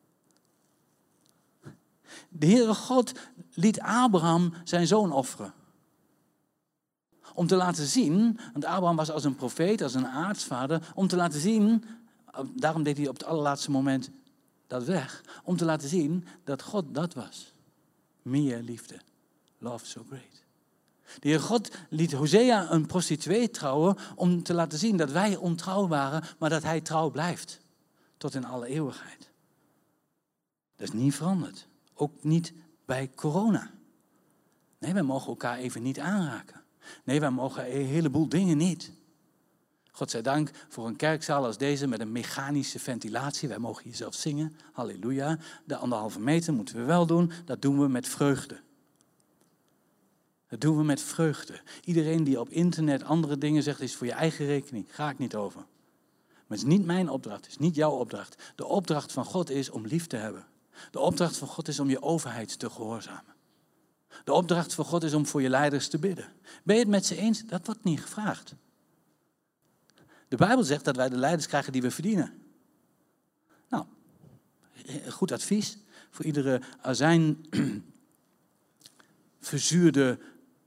S1: De Heere God liet Abraham zijn zoon offeren. Om te laten zien, want Abraham was als een profeet, als een aartsvader, om te laten zien, daarom deed hij op het allerlaatste moment dat weg, om te laten zien dat God dat was. Meer liefde. Love so great. De Heer God liet Hosea een prostituee trouwen om te laten zien dat wij ontrouw waren, maar dat hij trouw blijft. Tot in alle eeuwigheid. Dat is niet veranderd. Ook niet bij corona. Nee, wij mogen elkaar even niet aanraken. Nee, wij mogen een heleboel dingen niet. Godzijdank voor een kerkzaal als deze met een mechanische ventilatie. Wij mogen hier zelf zingen. Halleluja. De 1,5 meter moeten we wel doen. Dat doen we met vreugde. Dat doen we met vreugde. Iedereen die op internet andere dingen zegt, is voor je eigen rekening. Ga ik niet over. Maar het is niet mijn opdracht. Het is niet jouw opdracht. De opdracht van God is om lief te hebben. De opdracht van God is om je overheid te gehoorzamen. De opdracht van God is om voor je leiders te bidden. Ben je het met ze eens? Dat wordt niet gevraagd. De Bijbel zegt dat wij de leiders krijgen die we verdienen. Nou, goed advies voor iedere azijn verzuurde,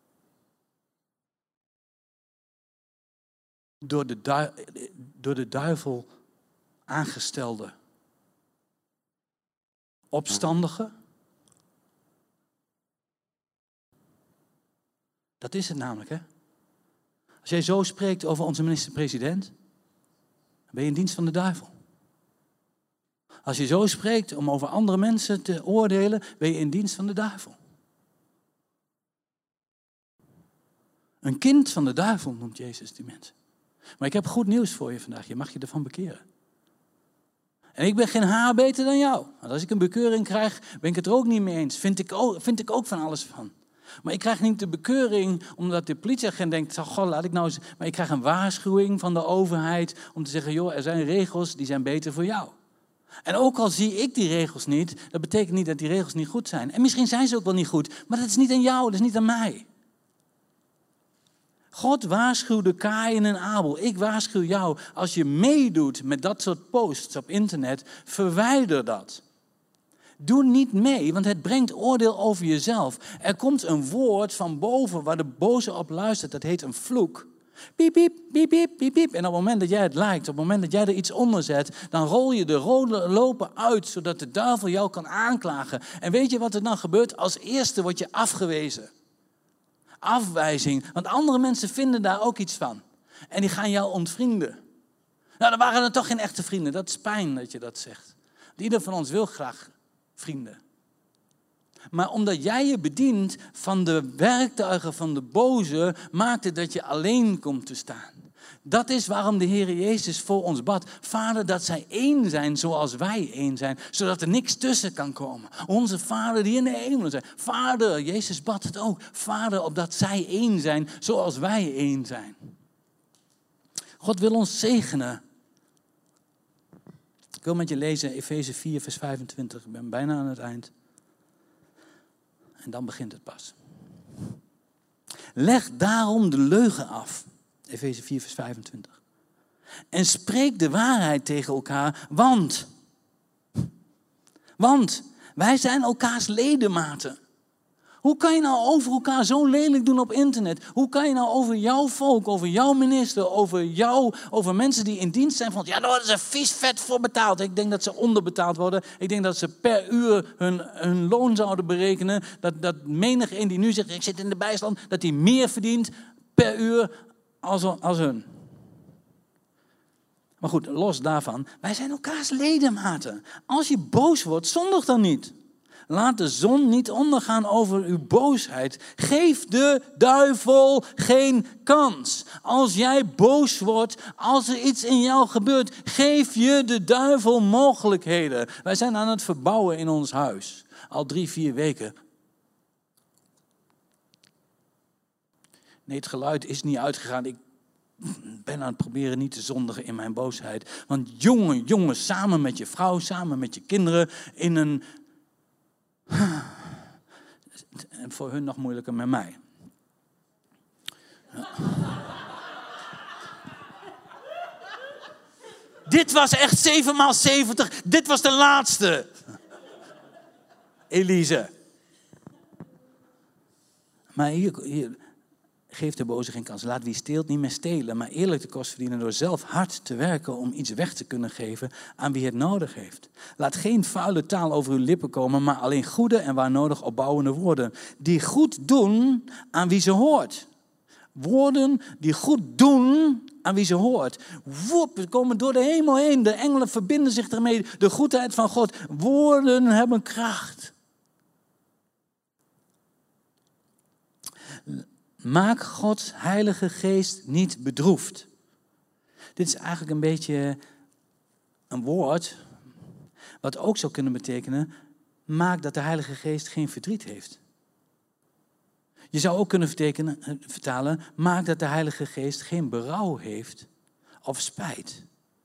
S1: door de duivel aangestelde opstandige. Dat is het namelijk, hè? Als jij zo spreekt over onze minister-president, dan ben je in dienst van de duivel. Als je zo spreekt om over andere mensen te oordelen, ben je in dienst van de duivel. Een kind van de duivel noemt Jezus die mensen. Maar ik heb goed nieuws voor je vandaag. Je mag je ervan bekeren. En ik ben geen haar beter dan jou. Want als ik een bekeuring krijg, ben ik het er ook niet mee eens. Vind ik ook van alles van. Maar ik krijg niet de bekeuring omdat de politieagent denkt, goh, laat ik nou eens. Maar ik krijg een waarschuwing van de overheid om te zeggen, joh, er zijn regels die zijn beter voor jou. En ook al zie ik die regels niet, dat betekent niet dat die regels niet goed zijn. En misschien zijn ze ook wel niet goed, maar dat is niet aan jou, dat is niet aan mij. God waarschuwde Kaïn en Abel. Ik waarschuw jou, als je meedoet met dat soort posts op internet, verwijder dat. Doe niet mee, want het brengt oordeel over jezelf. Er komt een woord van boven waar de boze op luistert. Dat heet een vloek. Piep, piep, piep, piep, piep, piep. En op het moment dat jij het liked, op het moment dat jij er iets onder zet, dan rol je de rode lopen uit, zodat de duivel jou kan aanklagen. En weet je wat er dan gebeurt? Als eerste word je afgewezen. Afwijzing, want andere mensen vinden daar ook iets van. En die gaan jou ontvrienden. Nou, dan waren er toch geen echte vrienden. Dat is pijn dat je dat zegt. Want ieder van ons wil graag vrienden. Maar omdat jij je bedient van de werktuigen van de boze, maakt het dat je alleen komt te staan. Dat is waarom de Heer Jezus voor ons bad. Vader, dat zij één zijn zoals wij één zijn. Zodat er niks tussen kan komen. Onze Vader die in de hemel zijn. Vader, Jezus bad het ook. Vader, opdat zij één zijn zoals wij één zijn. God wil ons zegenen. Ik wil met je lezen Efeze 4 vers 25. Ik ben bijna aan het eind. En dan begint het pas. Leg daarom de leugen af. Efeze 4 vers 25. En spreek de waarheid tegen elkaar, want wij zijn elkaars ledematen. Hoe kan je nou over elkaar zo lelijk doen op internet? Hoe kan je nou over jouw volk, over jouw minister, over mensen die in dienst zijn van, ja, daar worden ze vies vet voor betaald. Ik denk dat ze onderbetaald worden. Ik denk dat ze per uur hun loon zouden berekenen. Dat menig een die nu zegt, ik zit in de bijstand, dat die meer verdient per uur als hun. Maar goed, los daarvan, wij zijn elkaars ledematen. Als je boos wordt, zondig dan niet. Laat de zon niet ondergaan over uw boosheid. Geef de duivel geen kans. Als jij boos wordt, als er iets in jou gebeurt, geef je de duivel mogelijkheden. Wij zijn aan het verbouwen in ons huis. Al 3-4 weken. Nee, het geluid is niet uitgegaan. Ik ben aan het proberen niet te zondigen in mijn boosheid. Want jongen, samen met je vrouw, samen met je kinderen, in een... En voor hun nog moeilijker met mij. Ja. Dit was echt 7x70. Dit was de laatste. Elise. Maar hier geeft de boze geen kans. Laat wie steelt niet meer stelen, maar eerlijk de kost verdienen door zelf hard te werken om iets weg te kunnen geven aan wie het nodig heeft. Laat geen vuile taal over uw lippen komen, maar alleen goede en waar nodig opbouwende woorden. Die goed doen aan wie ze hoort. Woorden die goed doen aan wie ze hoort. Woep, ze komen door de hemel heen. De engelen verbinden zich ermee. De goedheid van God. Woorden hebben kracht. Maak Gods Heilige Geest niet bedroefd. Dit is eigenlijk een beetje een woord wat ook zou kunnen betekenen, maak dat de Heilige Geest geen verdriet heeft. Je zou ook kunnen vertalen, maak dat de Heilige Geest geen berouw heeft of spijt.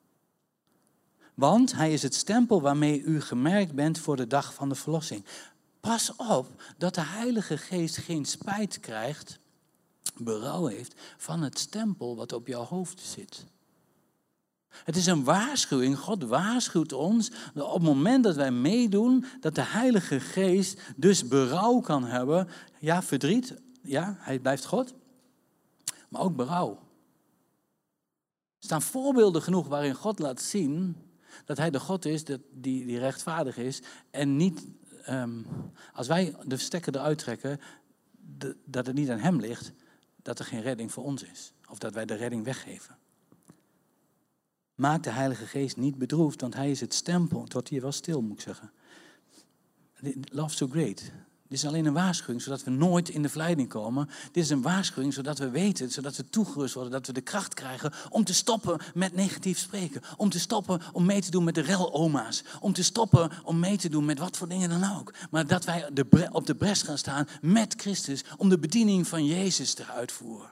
S1: Want hij is het stempel waarmee u gemerkt bent voor de dag van de verlossing. Pas op dat de Heilige Geest geen spijt krijgt, berouw heeft van het stempel wat op jouw hoofd zit. Het is een waarschuwing. God waarschuwt ons op het moment dat wij meedoen, dat de Heilige Geest dus berouw kan hebben. Ja, verdriet. Ja, hij blijft God. Maar ook berouw. Er staan voorbeelden genoeg waarin God laat zien dat hij de God is die rechtvaardig is. En niet, als wij de stekker eruit trekken, dat het niet aan hem ligt, dat er geen redding voor ons is. Of dat wij de redding weggeven. Maak de Heilige Geest niet bedroefd, want hij is het stempel. Het wordt hier wel stil, moet ik zeggen. Love so great. Dit is alleen een waarschuwing, zodat we nooit in de verleiding komen. Dit is een waarschuwing, zodat we weten, zodat we toegerust worden, dat we de kracht krijgen om te stoppen met negatief spreken. Om te stoppen om mee te doen met de reloma's. Om te stoppen om mee te doen met wat voor dingen dan ook. Maar dat wij op de bres gaan staan met Christus om de bediening van Jezus te uitvoeren.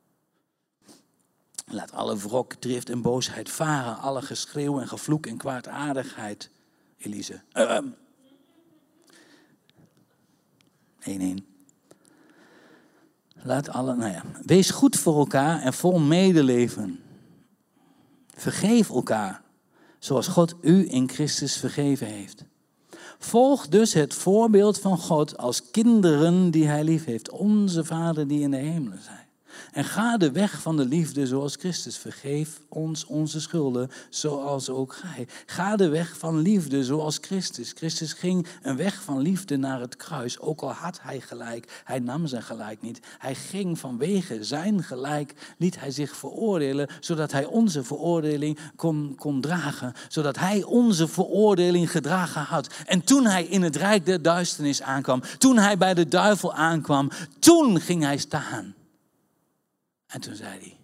S1: Laat alle wrok, drift en boosheid varen. Alle geschreeuw en gevloek en kwaadaardigheid. Elise. 1-1. Wees goed voor elkaar en vol medeleven. Vergeef elkaar, zoals God u in Christus vergeven heeft. Volg dus het voorbeeld van God als kinderen die hij lief heeft. Onze Vader die in de hemelen zijt. En ga de weg van de liefde zoals Christus. Vergeef ons onze schulden zoals ook gij. Ga de weg van liefde zoals Christus. Christus ging een weg van liefde naar het kruis. Ook al had hij gelijk, hij nam zijn gelijk niet. Hij ging vanwege zijn gelijk, liet hij zich veroordelen, zodat hij onze veroordeling kon dragen. Zodat hij onze veroordeling gedragen had. En toen hij in het rijk der duisternis aankwam, toen hij bij de duivel aankwam, toen ging hij staan. En toen zei hij,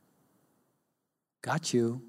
S1: got you.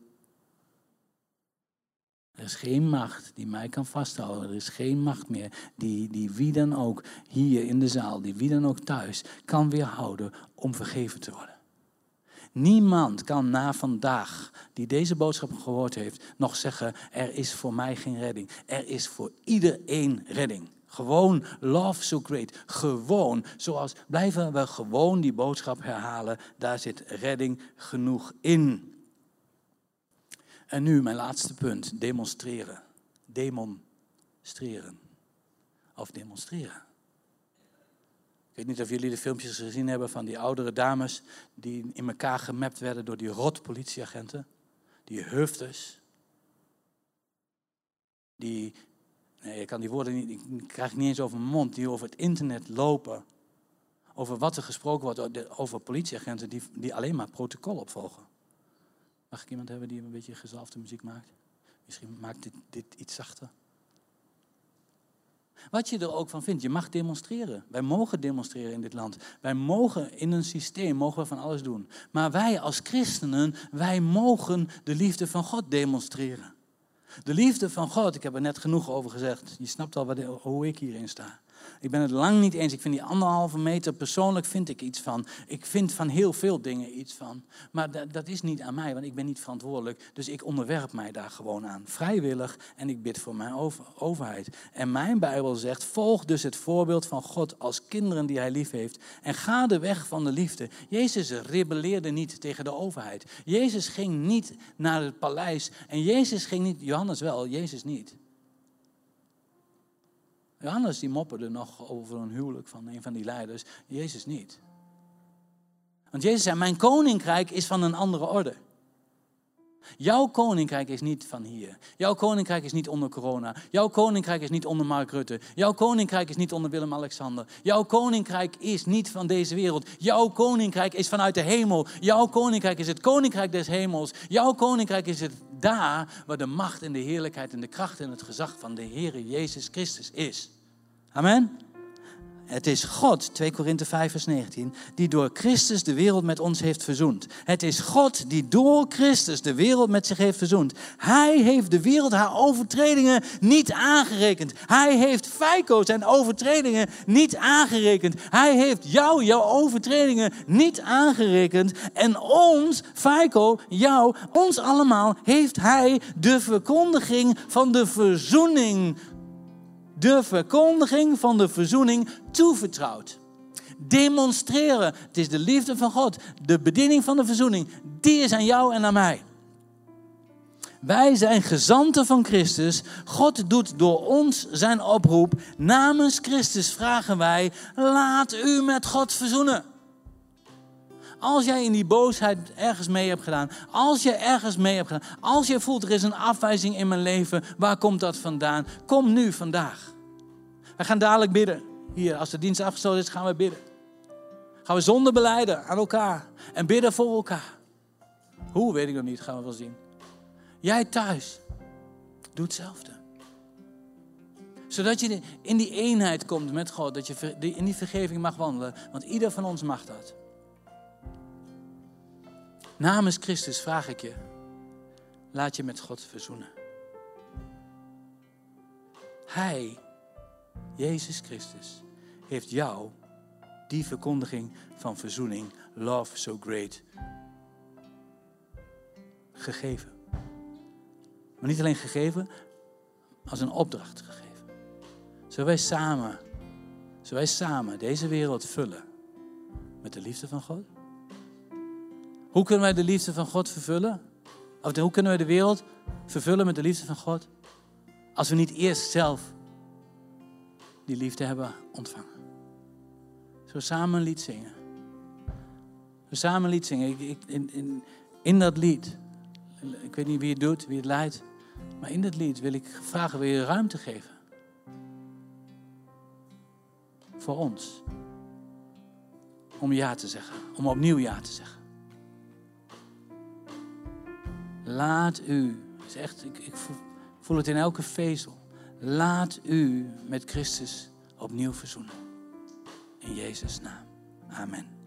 S1: Er is geen macht die mij kan vasthouden. Er is geen macht meer die wie dan ook hier in de zaal, die wie dan ook thuis kan weerhouden om vergeven te worden. Niemand kan na vandaag, die deze boodschap gehoord heeft, nog zeggen, er is voor mij geen redding. Er is voor iedereen redding. Gewoon love so great. Gewoon, zoals blijven we gewoon die boodschap herhalen. Daar zit redding genoeg in. En nu mijn laatste punt. Demonstreren. Demonstreren. Of demonstreren. Ik weet niet of jullie de filmpjes gezien hebben van die oudere dames die in elkaar gemapt werden door die rot politieagenten. Die hufters. Nee, ik kan die woorden niet, ik krijg niet eens over mijn mond, die over het internet lopen. Over wat er gesproken wordt over politieagenten die alleen maar protocol opvolgen. Mag ik iemand hebben die een beetje gezalfde muziek maakt? Misschien maakt dit iets zachter. Wat je er ook van vindt, je mag demonstreren. Wij mogen demonstreren in dit land. Wij mogen in een systeem, mogen we van alles doen. Maar wij als christenen, wij mogen de liefde van God demonstreren. De liefde van God, ik heb er net genoeg over gezegd. Je snapt al hoe ik hierin sta. Ik ben het lang niet eens. Ik vind die 1,5 meter, persoonlijk vind ik iets van. Ik vind van heel veel dingen iets van. Maar dat is niet aan mij, want ik ben niet verantwoordelijk. Dus ik onderwerp mij daar gewoon aan. Vrijwillig en ik bid voor mijn overheid. En mijn Bijbel zegt, volg dus het voorbeeld van God als kinderen die hij lief heeft. En ga de weg van de liefde. Jezus rebelleerde niet tegen de overheid. Jezus ging niet naar het paleis. En Jezus ging niet, Johannes wel, Jezus niet. Johannes die mopperde nog over een huwelijk van een van die leiders. Jezus niet. Want Jezus zei, mijn koninkrijk is van een andere orde. Jouw koninkrijk is niet van hier. Jouw koninkrijk is niet onder corona. Jouw koninkrijk is niet onder Mark Rutte. Jouw koninkrijk is niet onder Willem-Alexander. Jouw koninkrijk is niet van deze wereld. Jouw koninkrijk is vanuit de hemel. Jouw koninkrijk is het koninkrijk des hemels. Jouw koninkrijk is het daar waar de macht en de heerlijkheid en de kracht en het gezag van de Heere Jezus Christus is. Amen. Het is God, 2 Korinthe 5 vers 19, die door Christus de wereld met ons heeft verzoend. Het is God die door Christus de wereld met zich heeft verzoend. Hij heeft de wereld haar overtredingen niet aangerekend. Hij heeft Feiko zijn overtredingen niet aangerekend. Hij heeft jouw overtredingen niet aangerekend. En ons, Feiko, ons allemaal, heeft hij de verkondiging van de verzoening toevertrouwd. Demonstreren. Het is de liefde van God. De bediening van de verzoening. Die is aan jou en aan mij. Wij zijn gezanten van Christus. God doet door ons zijn oproep. Namens Christus vragen wij, laat u met God verzoenen. Als jij in die boosheid ergens mee hebt gedaan. Als je voelt er is een afwijzing in mijn leven. Waar komt dat vandaan? Kom nu vandaag. We gaan dadelijk bidden. Hier, als de dienst afgesloten is, gaan we bidden. Gaan we zonde belijden aan elkaar. En bidden voor elkaar. Hoe, weet ik nog niet. Gaan we wel zien. Jij thuis. Doe hetzelfde. Zodat je in die eenheid komt met God. Dat je in die vergeving mag wandelen. Want ieder van ons mag dat. Namens Christus vraag ik je, laat je met God verzoenen. Hij, Jezus Christus, heeft jou die verkondiging van verzoening, love so great, gegeven. Maar niet alleen gegeven, als een opdracht gegeven. Zullen wij samen deze wereld vullen met de liefde van God? Hoe kunnen wij de liefde van God vervullen? Of hoe kunnen wij de wereld vervullen met de liefde van God? Als we niet eerst zelf die liefde hebben ontvangen. Zullen we samen een lied zingen? We samen een lied zingen. In dat lied, ik weet niet wie het doet, wie het leidt. Maar in dat lied wil ik vragen, wil je ruimte geven? Voor ons. Om ja te zeggen. Om opnieuw ja te zeggen. Laat u, is echt, ik voel het in elke vezel. Laat u met Christus opnieuw verzoenen. In Jezus' naam. Amen.